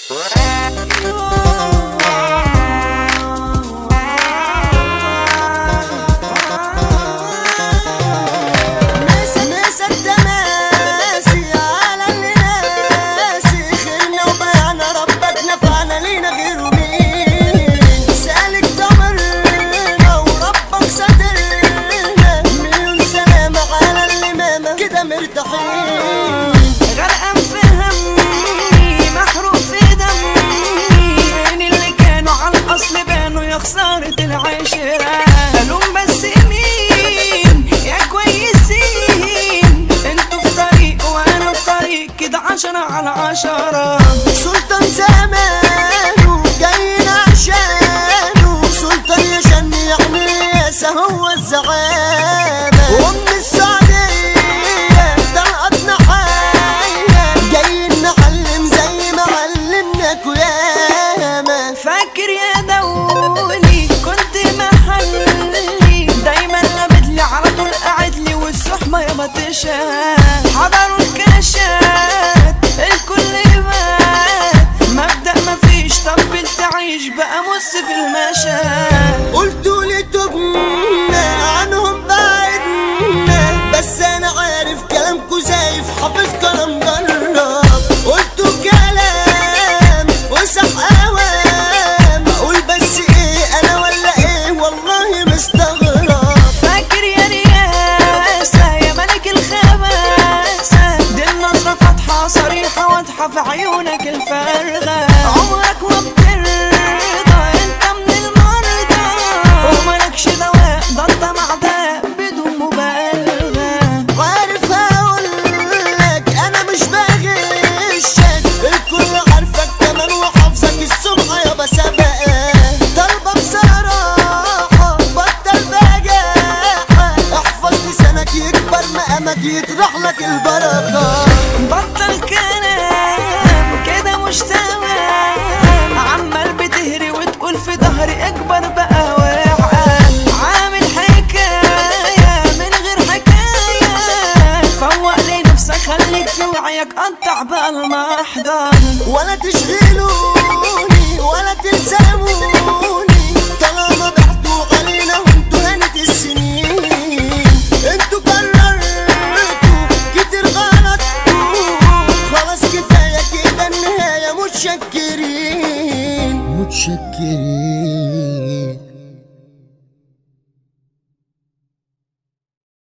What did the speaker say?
غرقان في همي محروق في دمي، فين اللي كانوا على الأصل بانوا يا خسارة العشرة. قالوا بس مين يا كويسين، انتوا في طريق وانا في طريق كده 10/10. سلطان زمانه جايين عشانه، سلطان يا شن يعني ياسا هو الزعامة. وأم السعودية طلقتنا حية، جايين نعلم زي ما علمناكوا ياما. فاكر يا دولي كنت محلي، دايما لابدلي على طول قاعدلي والصحبة يابا تشهد. حضروا الكاشات الكل مات، مبدأ مفيش طبل تعيش بقى مص في المشهد. قلتولي تبنا عنهم بعدنا، بس انا عارف كلامكوا زايف حافظ كلام جرب. قلتوا كلام وسح اوام، اقول بس ايه انا ولا ايه والله مستغرب. فاكر يا رياسة يا ملك الخباسة، دي النظرة فاتحة صريحة واضحة في عيونك الفارغة. عمرك ما بترضى انت من المرضى، وملكش دواء ده انت معداء بدون مبالغة. وعارف اقولك انا مش بغشك، الكل عارفك كمان وحافظك السمعة يابا سبقة. طالبة بصراحة بطل بجاحة، احفظ لسانك يكبر مقامك يطرح لك البركة. بطل كلام كده مش تمام، عمال بتهري وتقول في ظهري اكبر بقى واقع. عامل حكاية من غير حكاية، فوق لنفسك خليك في وعيك قطع بقى المحضر. ولا تشغلوني ولا تلزموني، طالما بعتوا علينا